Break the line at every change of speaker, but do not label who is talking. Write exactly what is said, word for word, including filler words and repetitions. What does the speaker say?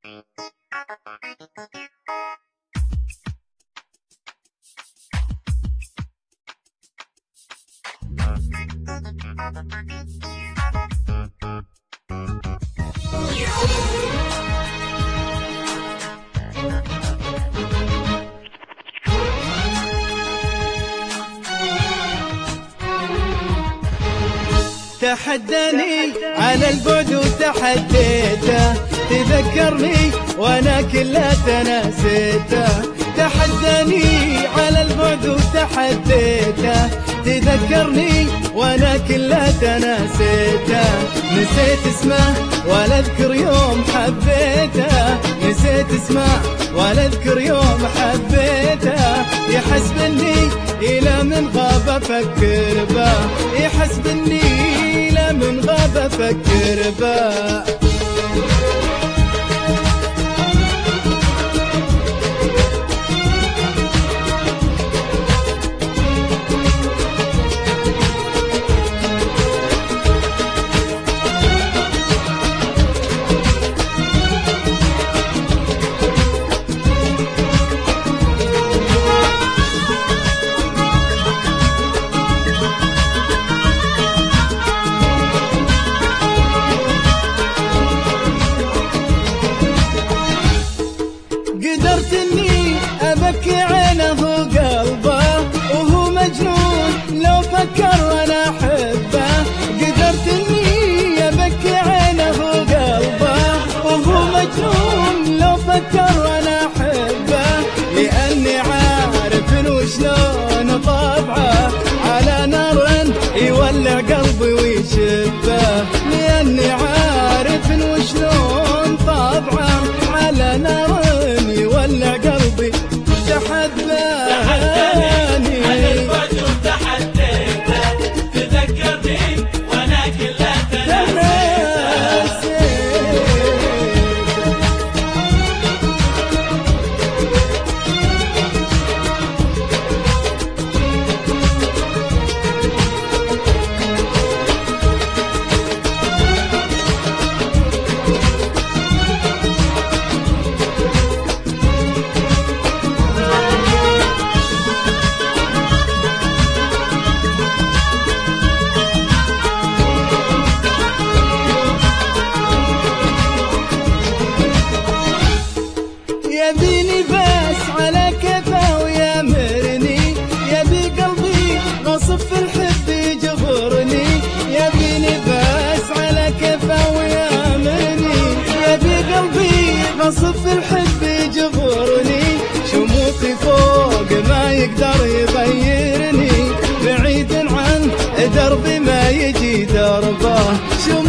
تحداني على البعد وتحديته، تذكرني وانا كله تناسيته. تحداني على البعد وتحديته، تذكرني وانا كله تناسيته. نسيت اسمه ولا اذكر يوم حبيته، نسيت اسمه ولا اذكر يوم حبيته. يحسبني الى من غاب افكر به، يحسبني الى من غاب افكر به. قدرت اني ابكي عينه وقلبه، وهو مجنون لو فكر وانا احبه. قدرت اني ابكي عينه وقلبه، وهو مجنون لو فكر وانا احبه. لاني عارف وشلون طبعه على نار يولع قلبي ويشبه. لاني عارف وشلون طبعه على نار يولع قلبي. تحداني
على البعد وتحديته، تذكرني وانا كله تناسيته.
يبيني بس على كيفه ويامرني، يبي قلبي غصب في الحب يجبرني. يبيني بس على كيفه ويامرني، يبي قلبي غصب في الحب يجبرني. شموخي فوق ما يقدر يغيرني، بعيد عن دربي ما يجي دربه.